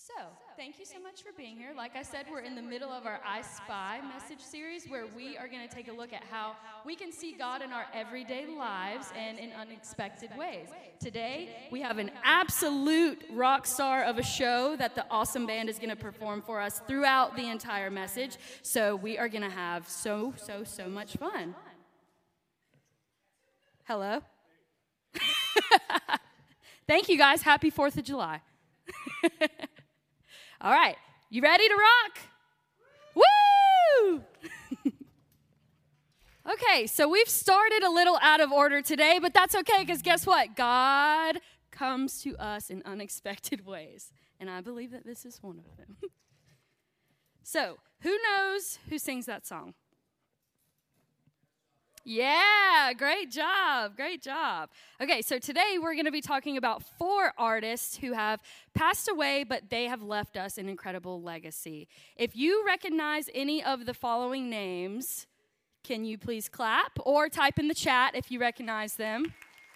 So, thank you so much for being here. Like I said, we're in the middle of our I Spy message series where we are going to take a look at how we can see God in our everyday lives and in unexpected ways. Today, we have an absolute rock star of a show that the awesome band is going to perform for us throughout the entire message. So, we are going to have so much fun. Hello? Thank you, guys. Happy 4th of July. All right, you ready to rock? Woo! Okay, so we've started a little out of order today, but that's okay, because guess what? God comes to us in unexpected ways, and I believe that this is one of them. So, who knows who sings that song? Yeah, great job. Okay, so today we're going to be talking about 4 artists who have passed away, but they have left us an incredible legacy. If you recognize any of the following names, can you please clap or type in the chat if you recognize them?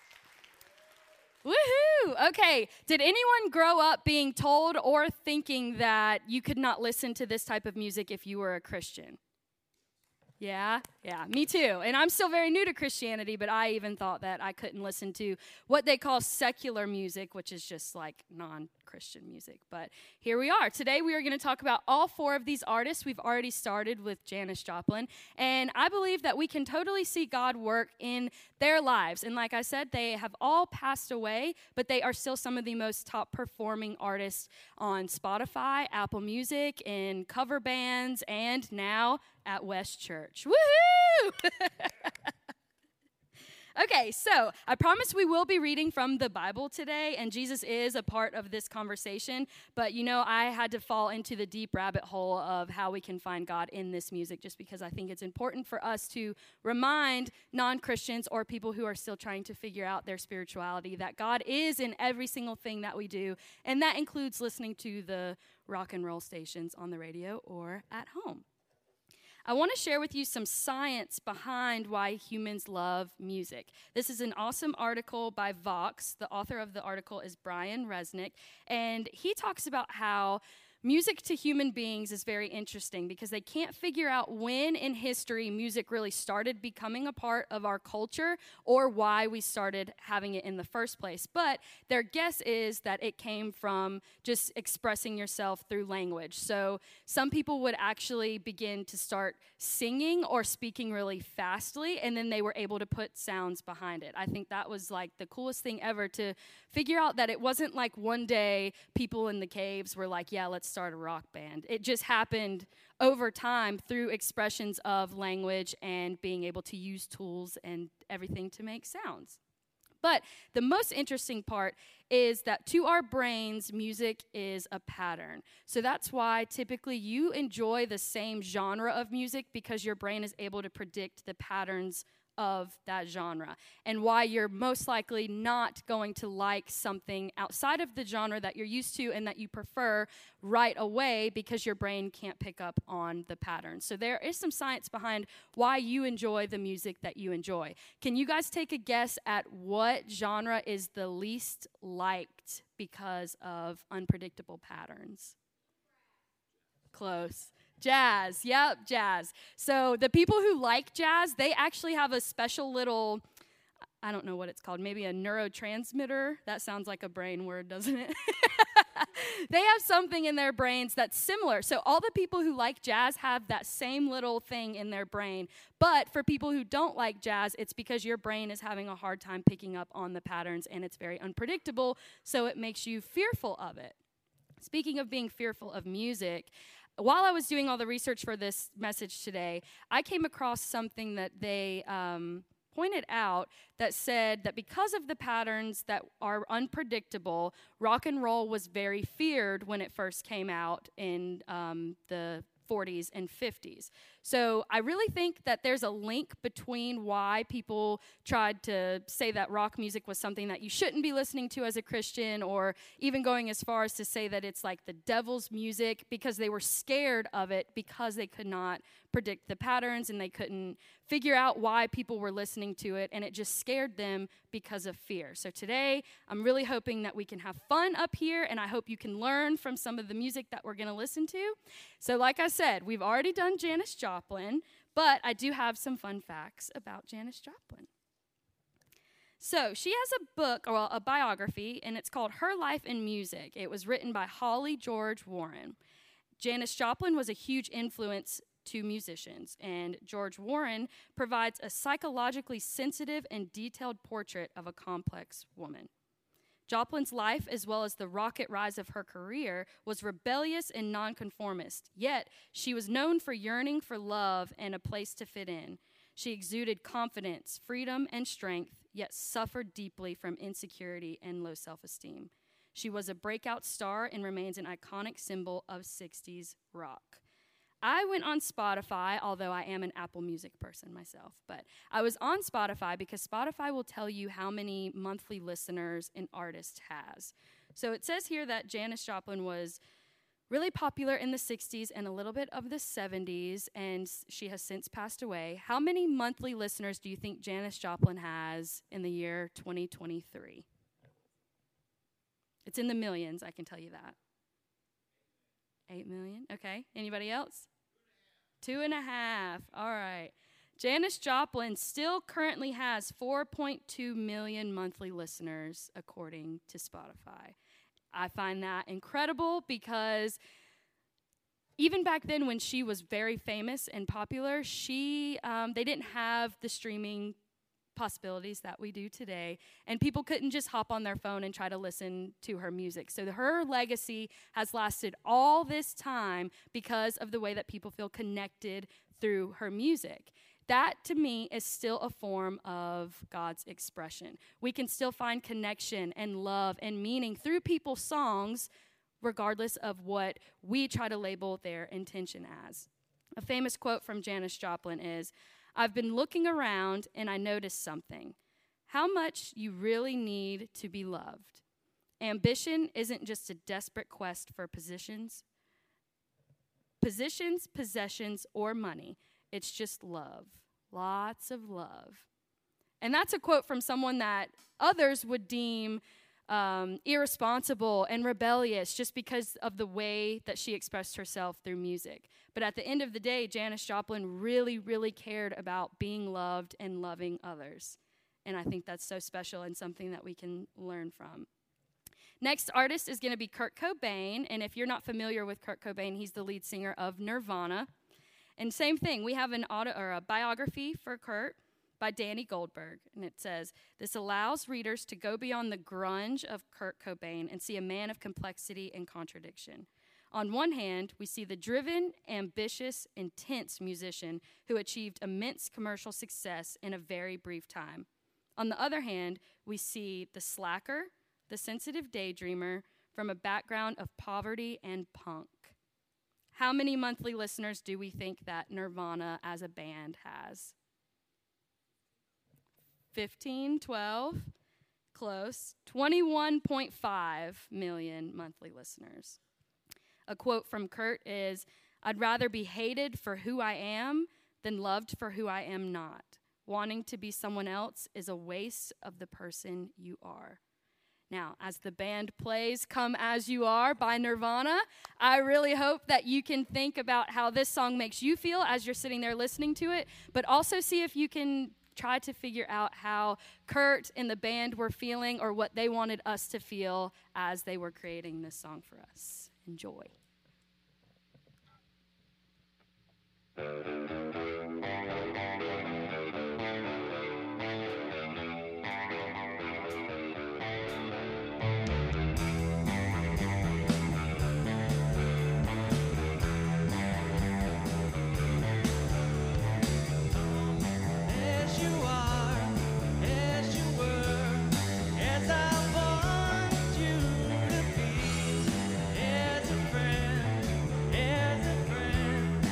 Woohoo! Okay, did anyone grow up being told or thinking that you could not listen to this type of music if you were a Christian? Yeah, me too. And I'm still very new to Christianity, but I even thought that I couldn't listen to what they call secular music, which is just like non-Christian music. But here we are. Today we are going to talk about all 4 of these artists. We've already started with Janis Joplin, and I believe that we can totally see God work in their lives. And like I said, they have all passed away, but they are still some of the most top-performing artists on Spotify, Apple Music, in cover bands, and now at West Church. Woohoo! Okay, so I promise we will be reading from the Bible today, and Jesus is a part of this conversation, but I had to fall into the deep rabbit hole of how we can find God in this music, just because I think it's important for us to remind non-Christians or people who are still trying to figure out their spirituality that God is in every single thing that we do, and that includes listening to the rock and roll stations on the radio or at home. I want to share with you some science behind why humans love music. This is an awesome article by Vox. The author of the article is Brian Resnick, and he talks about how music to human beings is very interesting because they can't figure out when in history music really started becoming a part of our culture or why we started having it in the first place. But their guess is that it came from just expressing yourself through language. So some people would actually begin to start singing or speaking really fastly, and then they were able to put sounds behind it. I think that was like the coolest thing ever, to figure out that it wasn't like one day people in the caves were like, yeah, let's start a rock band. It just happened over time through expressions of language and being able to use tools and everything to make sounds. But the most interesting part is that to our brains, music is a pattern. So that's why typically you enjoy the same genre of music, because your brain is able to predict the patterns of that genre, and why you're most likely not going to like something outside of the genre that you're used to and that you prefer right away, because your brain can't pick up on the pattern. So there is some science behind why you enjoy the music that you enjoy. Can you guys take a guess at what genre is the least liked because of unpredictable patterns? Close. Jazz. Yep, jazz. So the people who like jazz, they actually have a special little, I don't know what it's called, maybe a neurotransmitter. That sounds like a brain word, doesn't it? They have something in their brains that's similar. So all the people who like jazz have that same little thing in their brain. But for people who don't like jazz, it's because your brain is having a hard time picking up on the patterns, and it's very unpredictable, so it makes you fearful of it. Speaking of being fearful of music, while I was doing all the research for this message today, I came across something that they pointed out that said that because of the patterns that are unpredictable, rock and roll was very feared when it first came out in the 40s and 50s. So I really think that there's a link between why people tried to say that rock music was something that you shouldn't be listening to as a Christian, or even going as far as to say that it's like the devil's music, because they were scared of it because they could not predict the patterns and they couldn't figure out why people were listening to it, and it just scared them because of fear. So today, I'm really hoping that we can have fun up here, and I hope you can learn from some of the music that we're going to listen to. So like I said, we've already done Janis Joplin, but I do have some fun facts about Janis Joplin. So she has a book, or a biography, and it's called Her Life in Music. It was written by Holly George Warren. Janis Joplin was a huge influence to musicians, and George Warren provides a psychologically sensitive and detailed portrait of a complex woman. Joplin's life, as well as the rocket rise of her career, was rebellious and nonconformist, yet she was known for yearning for love and a place to fit in. She exuded confidence, freedom, and strength, yet suffered deeply from insecurity and low self-esteem. She was a breakout star and remains an iconic symbol of 60s rock. I went on Spotify, although I am an Apple Music person myself, but I was on Spotify because Spotify will tell you how many monthly listeners an artist has. So it says here that Janis Joplin was really popular in the 60s and a little bit of the 70s, and she has since passed away. How many monthly listeners do you think Janis Joplin has in the year 2023? It's in the millions, I can tell you that. 8 million? Okay. Anybody else? 2.5. All right. Janis Joplin still currently has 4.2 million monthly listeners, according to Spotify. I find that incredible because even back then when she was very famous and popular, they didn't have the streaming possibilities that we do today, and people couldn't just hop on their phone and try to listen to her music. So her legacy has lasted all this time because of the way that people feel connected through her music. That, to me, is still a form of God's expression. We can still find connection and love and meaning through people's songs, regardless of what we try to label their intention as. A famous quote from Janis Joplin is, "I've been looking around and I noticed something. How much you really need to be loved. Ambition isn't just a desperate quest for possessions, possessions, or money. It's just love. Lots of love." And that's a quote from someone that others would deem irresponsible and rebellious just because of the way that she expressed herself through music. But at the end of the day, Janis Joplin really, really cared about being loved and loving others. And I think that's so special and something that we can learn from. Next artist is going to be Kurt Cobain. And if you're not familiar with Kurt Cobain, he's the lead singer of Nirvana. And same thing, we have a biography for Kurt by Danny Goldberg, and it says, "This allows readers to go beyond the grunge of Kurt Cobain and see a man of complexity and contradiction. On one hand, we see the driven, ambitious, intense musician who achieved immense commercial success in a very brief time. On the other hand, we see the slacker, the sensitive daydreamer from a background of poverty and punk." How many monthly listeners do we think that Nirvana as a band has? 15, 12, close. 21.5 million monthly listeners. A quote from Kurt is, "I'd rather be hated for who I am than loved for who I am not. Wanting to be someone else is a waste of the person you are." Now, as the band plays Come As You Are by Nirvana, I really hope that you can think about how this song makes you feel as you're sitting there listening to it, but also see if you can try to figure out how Kurt and the band were feeling or what they wanted us to feel as they were creating this song for us. Enjoy. As a friend,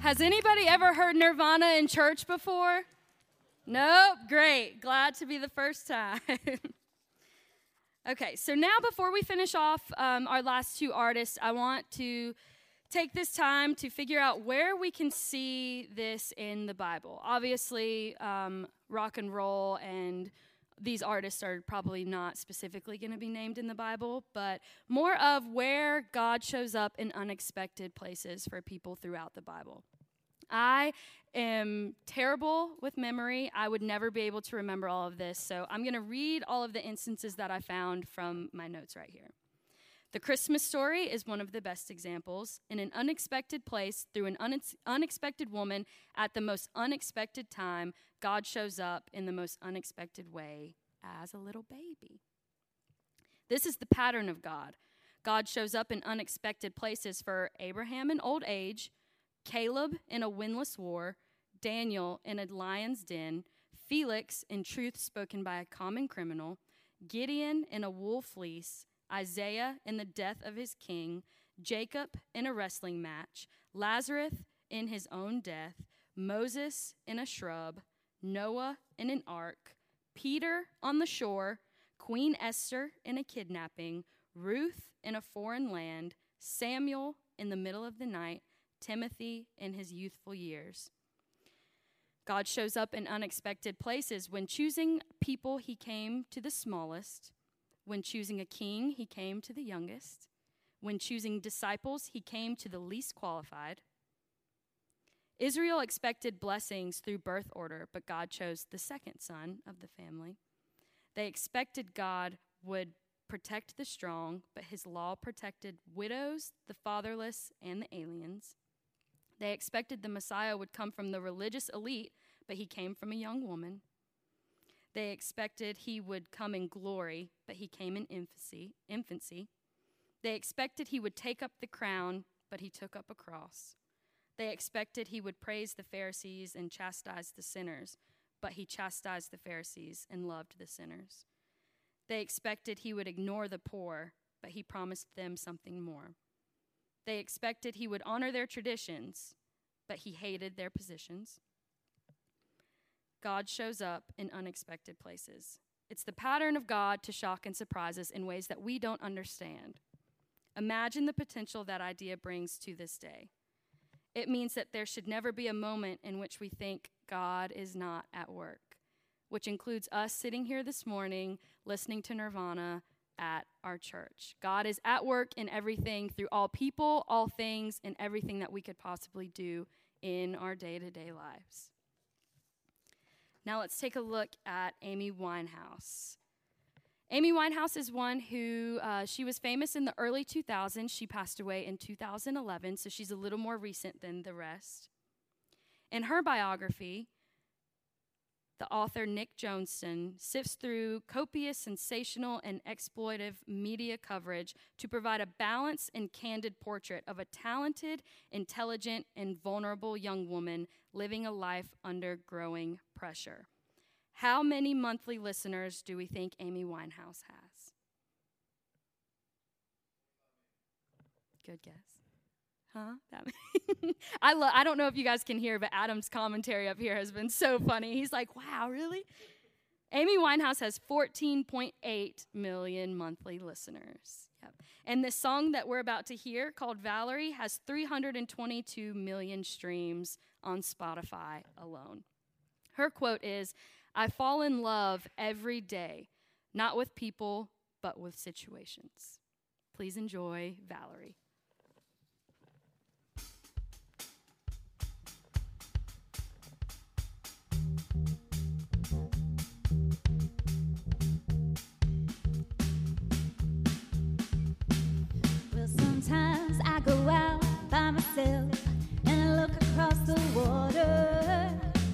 Has anybody ever heard Nirvana in church before? Nope, great. Glad to be the first time. Okay, so now before we finish off our last two artists, I want to take this time to figure out where we can see this in the Bible. Obviously, rock and roll and these artists are probably not specifically going to be named in the Bible, but more of where God shows up in unexpected places for people throughout the Bible. I am terrible with memory. I would never be able to remember all of this, so I'm going to read all of the instances that I found from my notes right here. The Christmas story is one of the best examples. In an unexpected place, through an unexpected woman, at the most unexpected time, God shows up in the most unexpected way as a little baby. This is the pattern of God. God shows up in unexpected places for Abraham in old age, Caleb in a windless war, Daniel in a lion's den, Felix in truth spoken by a common criminal, Gideon in a wool fleece, Isaiah in the death of his king, Jacob in a wrestling match, Lazarus in his own death, Moses in a shrub, Noah in an ark, Peter on the shore, Queen Esther in a kidnapping, Ruth in a foreign land, Samuel in the middle of the night, Timothy in his youthful years. God shows up in unexpected places. When choosing people, he came to the smallest. When choosing a king, he came to the youngest. When choosing disciples, he came to the least qualified. Israel expected blessings through birth order, but God chose the second son of the family. They expected God would protect the strong, but his law protected widows, the fatherless, and the aliens. They expected the Messiah would come from the religious elite, but he came from a young woman. They expected he would come in glory, but he came in infancy. They expected he would take up the crown, but he took up a cross. They expected he would praise the Pharisees and chastise the sinners, but he chastised the Pharisees and loved the sinners. They expected he would ignore the poor, but he promised them something more. They expected he would honor their traditions, but he hated their positions. God shows up in unexpected places. It's the pattern of God to shock and surprise us in ways that we don't understand. Imagine the potential that idea brings to this day. It means that there should never be a moment in which we think God is not at work, which includes us sitting here this morning listening to Nirvana at our church. God is at work in everything, through all people, all things, and everything that we could possibly do in our day-to-day lives. Now let's take a look at Amy Winehouse. Amy Winehouse is one who, she was famous in the early 2000s. She passed away in 2011, so she's a little more recent than the rest. In her biography, the author Nick Johnson sifts through copious, sensational, and exploitive media coverage to provide a balanced and candid portrait of a talented, intelligent, and vulnerable young woman living a life under growing pressure. How many monthly listeners do we think Amy Winehouse has? Good guess. Huh? I don't know if you guys can hear, but Adam's commentary up here has been so funny. He's like, wow, really? Amy Winehouse has 14.8 million monthly listeners. Yep. And this song that we're about to hear, called Valerie, has 322 million streams on Spotify alone. Her quote is, "I fall in love every day, not with people, but with situations." Please enjoy Valerie. Sometimes I go out by myself and I look across the water,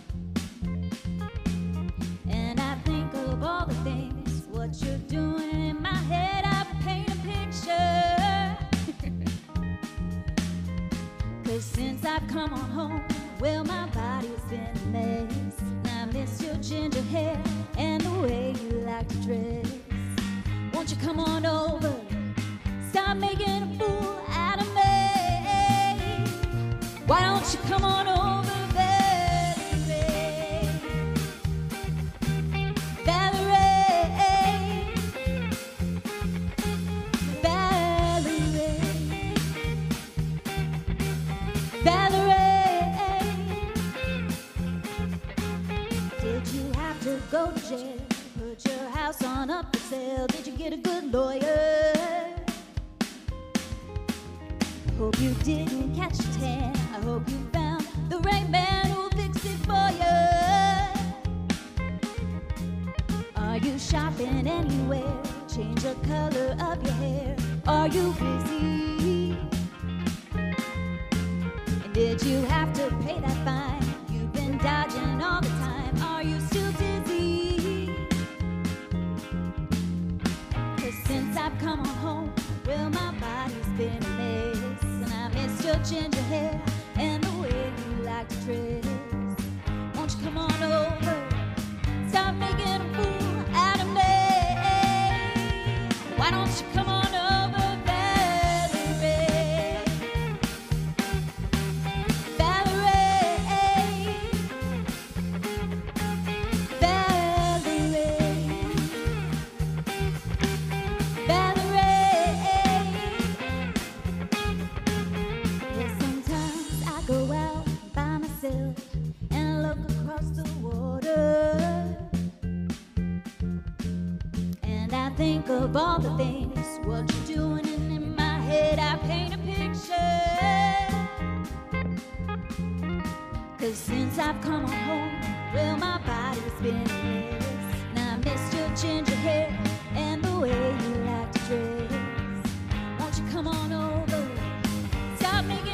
and I think of all the things what you're doing. In my head I paint a picture, 'cause since I've come on home, well, my body's been a mess. And I miss your ginger hair and the way you like to dress. Won't you come on over? Stop making a fool out of me. Why don't you come on over, Valerie? Valerie, Valerie, Valerie. Did you have to go to jail? Put your house on up for sale? Did you get a good lawyer? Hope you didn't catch a tan. I hope you found the right man who'll fix it for you. Are you shopping anywhere? Change the color of your hair. Are you busy? And did you have to pay that fine? You've been dodging all the time. Are you still dizzy? 'Cause since I've come on home, well, my body's been a mess. Your ginger hair and the way you like to dress. Won't you come on over? Stop making a fool out of me. Why don't you come on over, Valerie? Valerie, Valerie, Valerie. Go out by myself and look across the water, and I think of all the things what you're doing, and in my head I paint a picture. 'Cause since I've come on home, well, my body's been a mess. Now I miss your ginger hair and the way you like to dress. Won't you come on over? Stop making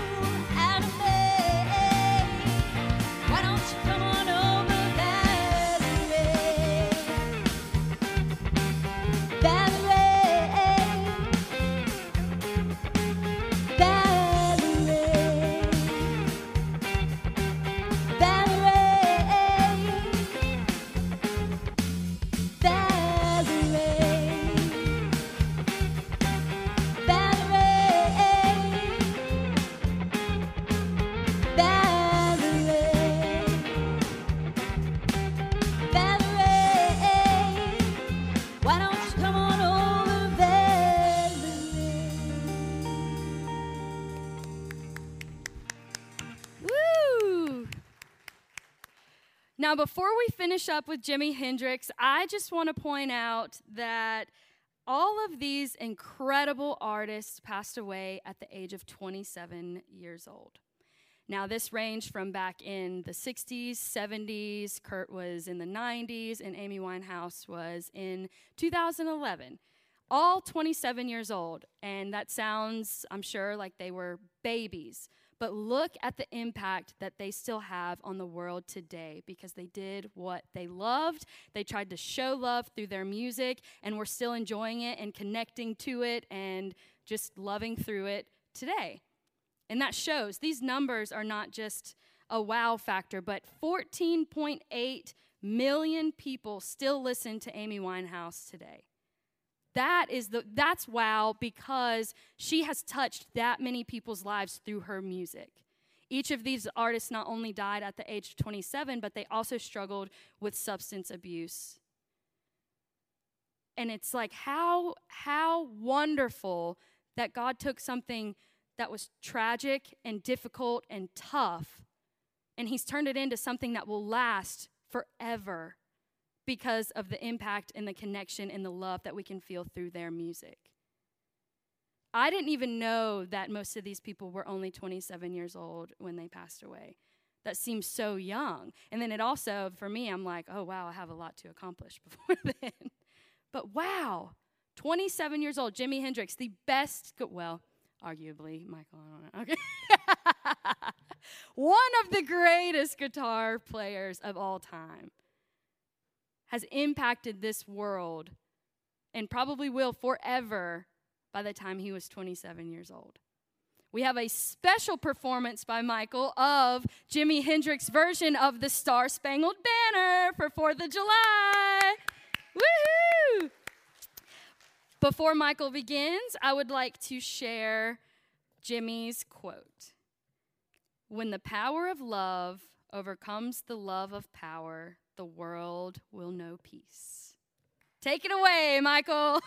Now, before we finish up with Jimi Hendrix, I just want to point out that all of these incredible artists passed away at the age of 27 years old. Now, this ranged from back in the 60s, 70s, Kurt was in the 90s, and Amy Winehouse was in 2011. All 27 years old, and that sounds, I'm sure, like they were babies. But look at the impact that they still have on the world today, because they did what they loved. They tried to show love through their music, and we're still enjoying it and connecting to it and just loving through it today. And that shows. These numbers are not just a wow factor, but 14.8 million people still listen to Amy Winehouse today. That's wow, because she has touched that many people's lives through her music. Each of these artists not only died at the age of 27, but they also struggled with substance abuse. And it's like how wonderful that God took something that was tragic and difficult and tough, and he's turned it into something that will last forever, because of the impact and the connection and the love that we can feel through their music. I didn't even know that most of these people were only 27 years old when they passed away. That seems so young. And then it also, for me, I'm like, oh, wow, I have a lot to accomplish before then. But wow, 27 years old, Jimi Hendrix, the best, well, arguably, Michael, I don't know. Okay. One of the greatest guitar players of all time, has impacted this world and probably will forever by the time he was 27 years old. We have a special performance by Michael of Jimi Hendrix's version of the Star Spangled Banner for 4th of July. Woohoo! Before Michael begins, I would like to share Jimmy's quote. When the power of love overcomes the love of power, the world will know peace. Take it away, Michael.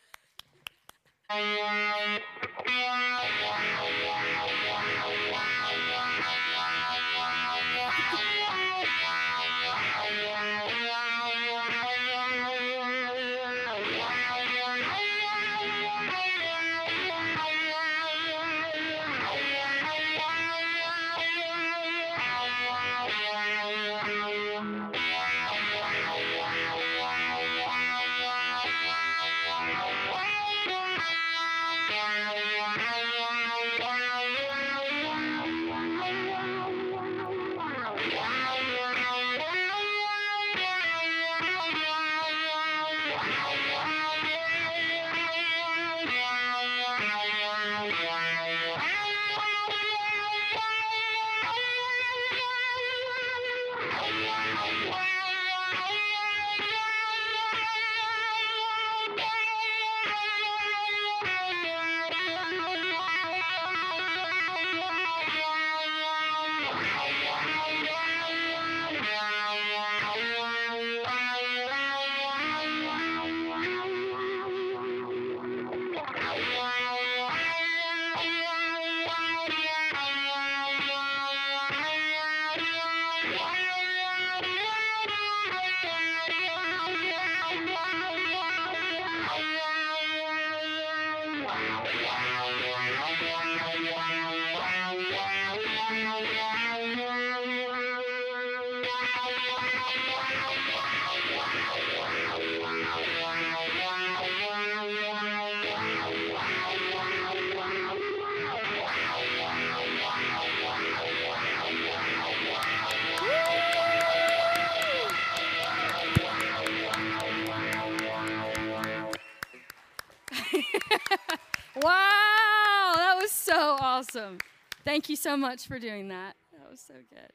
Wow, that was so awesome. Thank you so much for doing that. That was so good.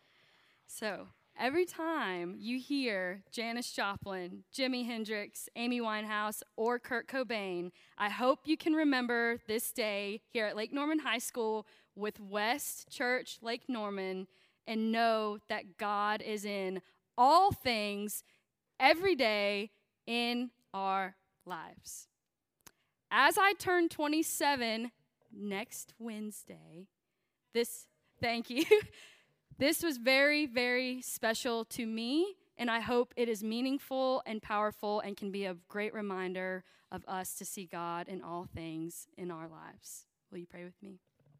So, every time you hear Janis Joplin, Jimi Hendrix, Amy Winehouse, or Kurt Cobain, I hope you can remember this day here at Lake Norman High School with West Church Lake Norman and know that God is in all things every day in our lives. As I turn 27 next Wednesday, thank you. This was very, very special to me, and I hope it is meaningful and powerful and can be a great reminder of us to see God in all things in our lives. Will you pray with me?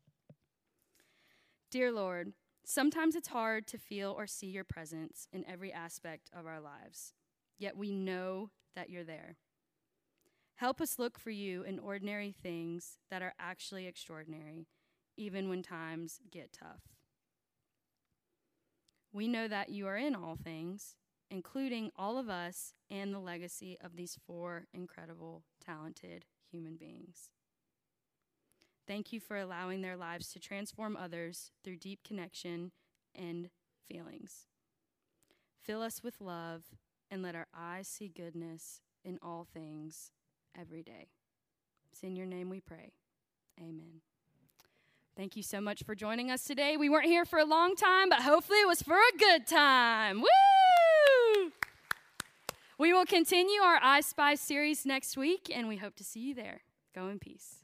Dear Lord, sometimes it's hard to feel or see your presence in every aspect of our lives, yet we know that you're there. Help us look for you in ordinary things that are actually extraordinary, even when times get tough. We know that you are in all things, including all of us and the legacy of these 4 incredible, talented human beings. Thank you for allowing their lives to transform others through deep connection and feelings. Fill us with love and let our eyes see goodness in all things every day. It's in your name we pray. Amen. Thank you so much for joining us today. We weren't here for a long time, but hopefully it was for a good time. Woo! We will continue our I Spy series next week, and we hope to see you there. Go in peace.